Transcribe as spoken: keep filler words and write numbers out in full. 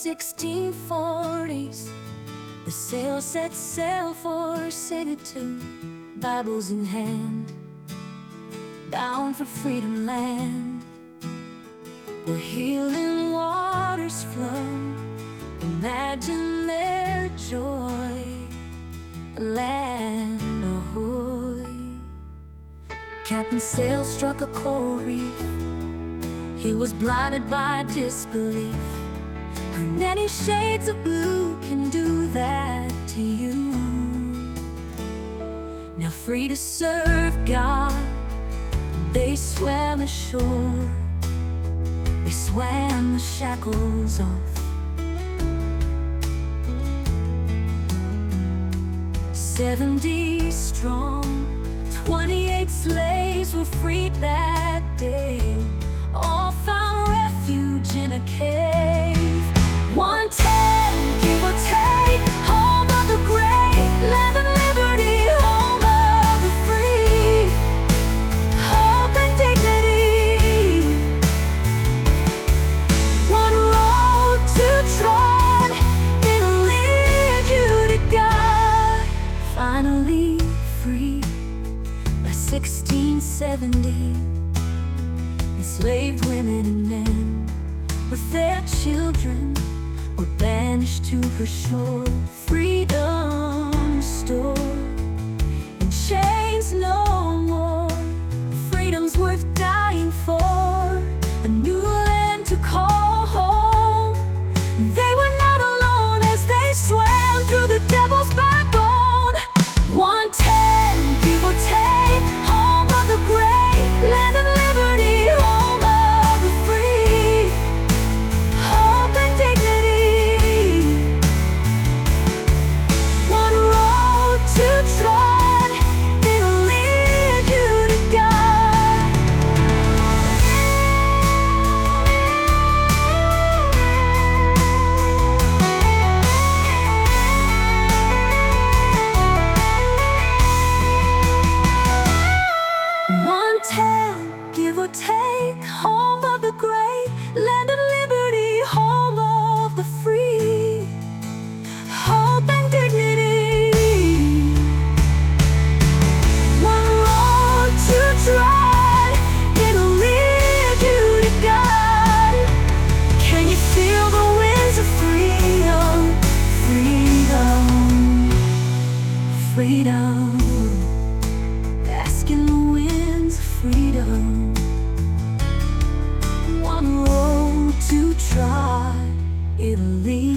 sixteen forties, the sail set sail for Senegal, Bibles in hand, bound for freedom land. The healing waters flow, imagine their joy, land ahoy. Captain Sail struck a coral reef, he was blinded by disbelief. Many shades of blue can do that to you. Now free to serve God, they swam ashore. They swam the shackles off. Seventy strong, twenty-eight slaves were freed that day, all found refuge in a cave. One ten, give or take, home of the great, land of liberty, home of the free, hope and dignity. One road to trod, it'll lead you to God. Finally free by sixteen seventy, enslaved women and men with their children were banished to her shore. Freedom restored, in chains no more. Freedom's worth dying for, a new land to call home. They were not alone as they swam through the devil's backbone. One ten, give or take, home of the great, land of liberty, home of the free, hope and dignity. One road to trod, it'll lead you to God. One ten, give or take, home of the great, land of liberty, home of the free, hope and dignity. One road to trod, it'll lead you to God. Can you feel the winds of freedom, freedom, freedom? Basking the winds of freedom. One road to trod, it'll lead